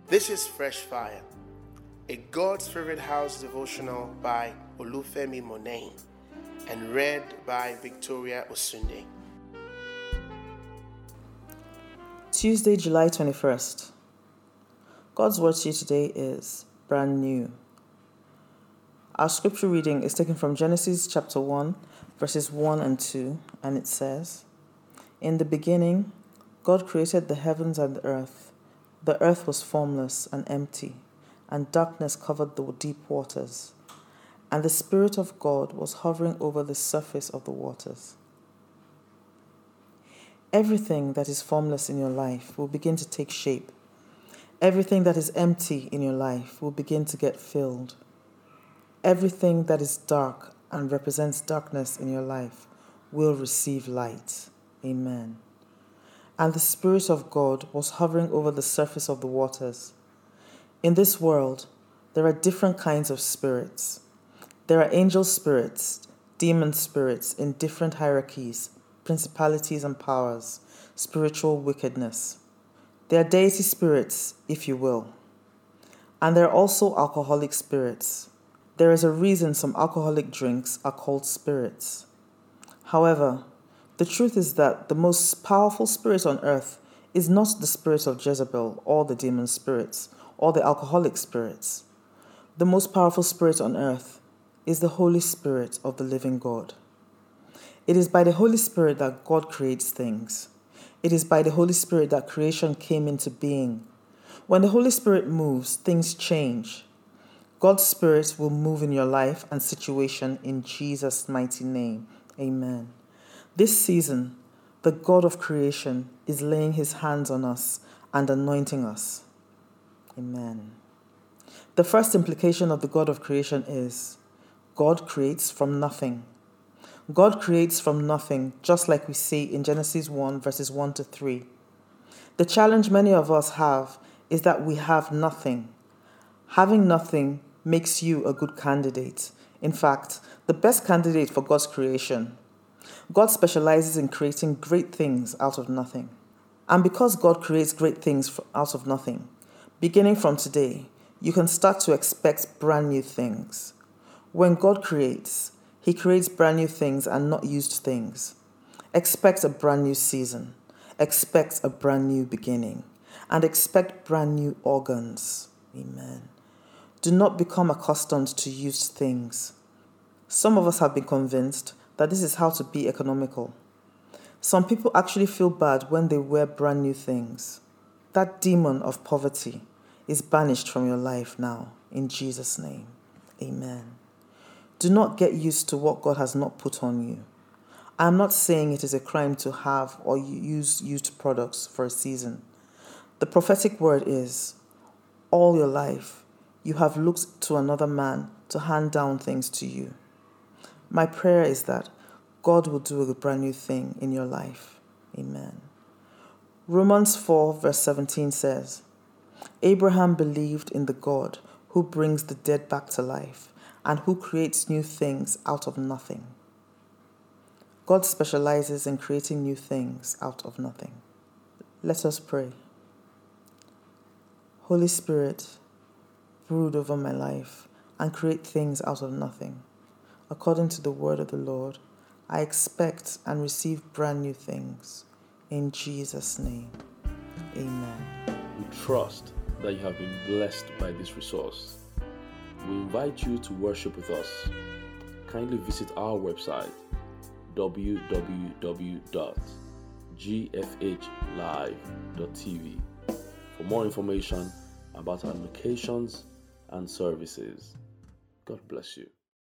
This is Fresh Fire, a God's Favorite House devotional by Olufemi Monet and read by Victoria Osunde. Tuesday, July 21st. God's word to you today is brand new. Our scripture reading is taken from Genesis chapter 1, verses 1 and 2, and it says, "In the beginning, God created the heavens and the earth. The earth was formless and empty, and darkness covered the deep waters. And the Spirit of God was hovering over the surface of the waters." Everything that is formless in your life will begin to take shape. Everything that is empty in your life will begin to get filled. Everything that is dark and represents darkness in your life will receive light. Amen. And the Spirit of God was hovering over the surface of the waters. In this world, there are different kinds of spirits. There are angel spirits, demon spirits in different hierarchies, principalities and powers, spiritual wickedness. There are deity spirits, if you will. And there are also alcoholic spirits. There is a reason some alcoholic drinks are called spirits. However, the truth is that the most powerful spirit on earth is not the spirit of Jezebel or the demon spirits or the alcoholic spirits. The most powerful spirit on earth is the Holy Spirit of the living God. It is by the Holy Spirit that God creates things. It is by the Holy Spirit that creation came into being. When the Holy Spirit moves, things change. God's Spirit will move in your life and situation in Jesus' mighty name. Amen. This season, the God of creation is laying his hands on us and anointing us. Amen. The first implication of the God of creation is God creates from nothing. God creates from nothing, just like we see in Genesis 1, verses 1 to 3. The challenge many of us have is that we have nothing. Having nothing makes you a good candidate. In fact, the best candidate for God's creation. God specializes in creating great things out of nothing. And because God creates great things out of nothing, beginning from today, you can start to expect brand new things. When God creates, he creates brand new things and not used things. Expect a brand new season. Expect a brand new beginning. And expect brand new organs. Amen. Do not become accustomed to used things. Some of us have been convinced that this is how to be economical. Some people actually feel bad when they wear brand new things. That demon of poverty is banished from your life now, in Jesus' name. Amen. Do not get used to what God has not put on you. I am not saying it is a crime to have or use used products for a season. The prophetic word is, all your life, you have looked to another man to hand down things to you. My prayer is that God will do a brand new thing in your life. Amen. Romans 4 verse 17 says, "Abraham believed in the God who brings the dead back to life and who creates new things out of nothing." God specializes in creating new things out of nothing. Let us pray. Holy Spirit, brood over my life and create things out of nothing. According to the word of the Lord, I expect and receive brand new things. In Jesus' name, amen. We trust that you have been blessed by this resource. We invite you to worship with us. Kindly visit our website, www.gfhlive.tv, for more information about our locations and services. God bless you.